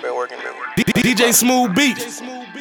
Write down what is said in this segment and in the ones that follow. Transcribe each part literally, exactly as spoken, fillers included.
been working though. D J Smooth Beats.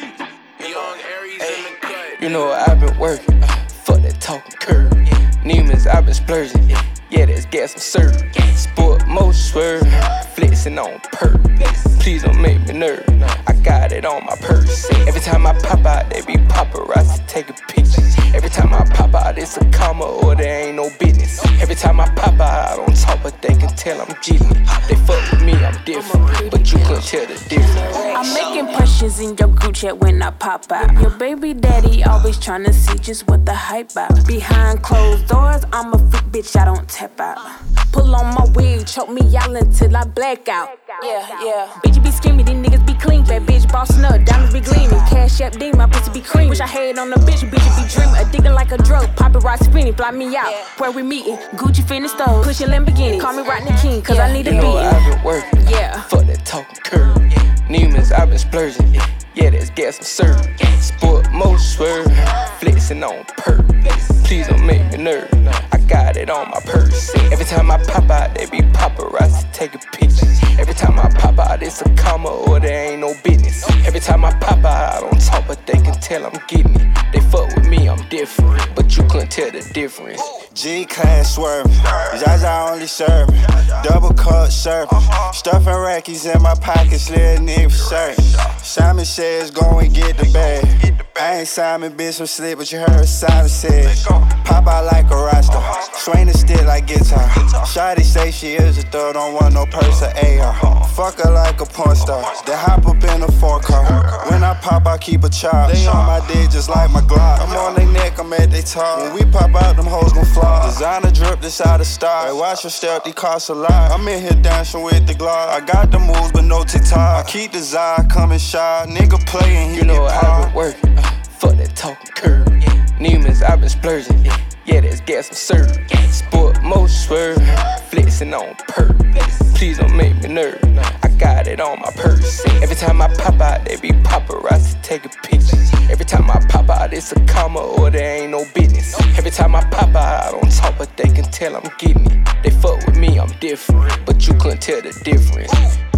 Hey, you know I've been working. Fuck that talking curve. Neiman's, I've been splurging. Yeah, that's gas and serve. Sport mode swerve. Flexing on purpose. Please don't make me nervous. I got it on my purse. Every time I pop out, they be paparazzi taking pictures. Every time I pop out, it's a comma or there ain't no business. Every time I pop out, I don't talk, but they can tell I'm getting it. They fuck with me, I'm different, but you couldn't tell the difference. I'm making impressions in your group chat when I pop out. Your baby daddy always tryna see just what the hype out. Behind closed doors, I'm a freak bitch, I don't tap out. Pull on my wig, choke me out until I black out. Yeah, yeah. Bitch, you be scheming, these niggas be clean. Bad bitch bossing up, diamonds be gleaming. Cash app demon, my pussy be cream. Wish I had on the bitch, bitch you be dreaming. Addicted like a drug, paparazzi spinning, fly me out. Where we meeting? Gucci finna stove, pushing Lamborghini. Call me Rodney King, cause I need a beat. You know I've been working. Yeah. Fuck that talking curve. Neiman's, I've been splurging. Yeah, that's gas and serve. Sport mode swerve. Flexing on purpose. Please don't make me nervous. I got it on my purse. Every time I pop out, they be paparazzi taking pictures. Every time I pop out, it's a comma or there ain't no business. Every time I pop out, I don't talk, but they can tell I'm getting it. They fuck with me, I'm different, but you couldn't tell the difference. G-class swerving, Zaza only serving, double cut serving, stuffing rackies in my pockets, little nigga for certain. Simon says go and get the bag. I ain't Simon, bitch, from sleep, but you heard Simon said. Pop out like a roster, swing the stick like guitar. Shawty say she is a thug, don't want no purse or A R. Fuck her like a porn star, then hop up in a four car. When I pop, I keep a chop. They on my dick just like my Glock. I'm on their neck, I'm at their top. When we pop out, them hoes gon' fly. Designer drip, this out of stock. Hey, watch your step, they cost a lot. I'm in here dancing with the Glock. I got the moves, but no TikTok. I keep the Zai coming shy. Nigga playing, he you know get I've been working. Fuck that talking curve. Neiman's, I've been splurging. Yeah, that's gas and serve. Sport mode swerve. Flexing on purpose. Please don't make me nervous. I got it on my purse. Every time I pop out, they be paparazzi taking pictures. Every time I pop out, it's a comma or there ain't no business. Every time I pop out, I don't talk, but they can tell I'm getting it. They fuck with me, I'm different, but you couldn't tell the difference.